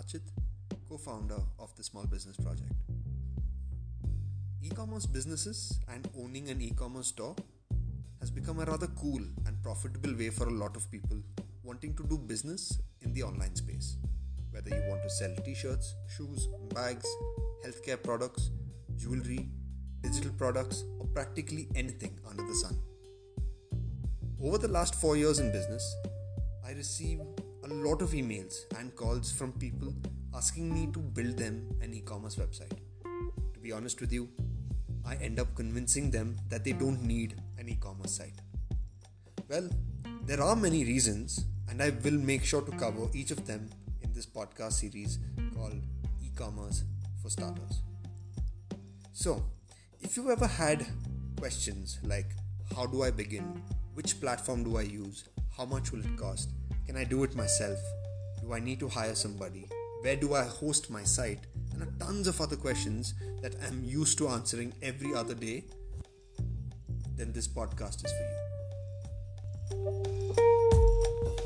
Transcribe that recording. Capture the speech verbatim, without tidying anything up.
Archit, co-founder of the Small Business Project. E-commerce businesses and owning an e-commerce store has become a rather cool and profitable way for a lot of people wanting to do business in the online space. Whether you want to sell t-shirts, shoes, bags, healthcare products, jewelry, digital products, or practically anything under the sun. Over the last four years in business, I receive a lot of emails and calls from people asking me to build them an e-commerce website. To be honest with you, I end up convincing them that they don't need an e-commerce site. Well, there are many reasons, and I will make sure to cover each of them in this podcast series called E-commerce for Starters. So, if you've ever had questions like how do I begin, which platform do I use, how much will it cost, can I do it myself, do I need to hire somebody, where do I host my site, and tons of other questions that I'm used to answering every other day, then this podcast is for you.